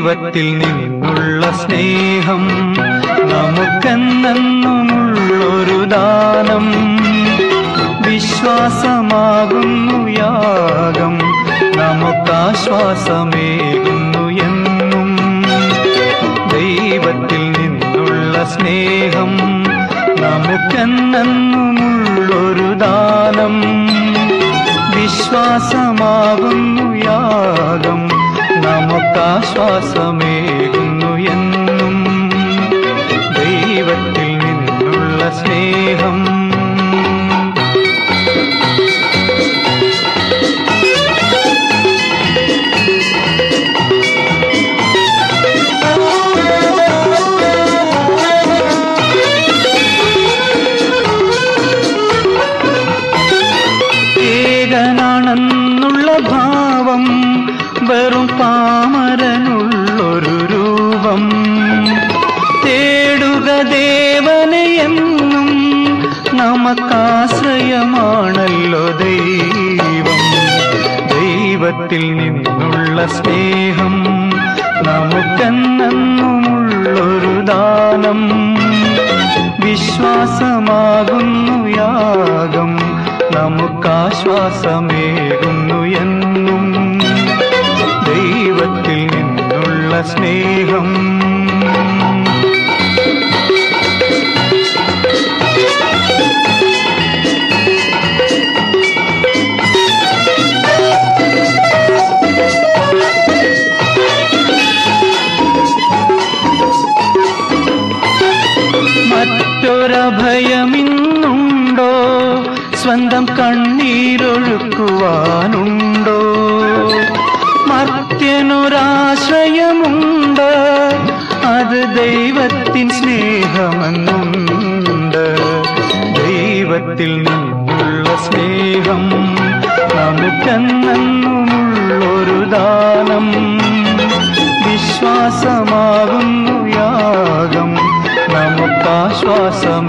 ദൈവത്തിൽ നിന്നുള്ള സ്നേഹം നമുക്കെന്നെന്നുമുള്ളൊരു ദാനം. വിശ്വാസമാകുന്നു യാഗം, നമുക്കാശ്വാസമേകുന്നു എന്നും. ദൈവത്തിൽ നിന്നുള്ള സ്നേഹം നമുക്കെന്നെന്നുമുള്ളൊരു ദാനം. വിശ്വാസമാകുന്നു യാഗം, നമുക്കാശ്വാസമേകുന്നു എന്നും. ദൈവത്തിൽ നിന്നുള്ള സ്നേഹം. ഏകനാണെന്നുള്ള ഭാവം വെറും പാമരനുള്ളൊരു രൂപം. തേടുക ദേവനെ എന്നും, നമുക്കാശ്രയമാണല്ലോ ദൈവം. ദൈവത്തിൽ നിന്നുള്ള സ്നേഹം നമുക്കെന്നെന്നുമുള്ളൊരു ദാനം. വിശ്വാസമാകുന്നു യാഗം, നമുക്കാശ്വാസമേകുന്നു എന്നും. ദൈവത്തിൽ നിന്നുള്ള സ്നേഹം. മറ്റൊരഭയമിന്നുണ്ടോ? സ്വന്തം കണ്ണീരൊഴുക്കുവാനുണ്ടോ? മർത്യനൊരാശ്രയമുണ്ട്, അത് ദൈവത്തിൻ സ്നേഹമെന്നുണ്ട്. ദൈവത്തിൽ നിന്നുള്ള സ്നേഹം നമുക്കെന്നെന്നുമുള്ളൊരു ദാനം. വിശ്വാസമാകുന്നു യാഗം, നമുക്കാശ്വാസം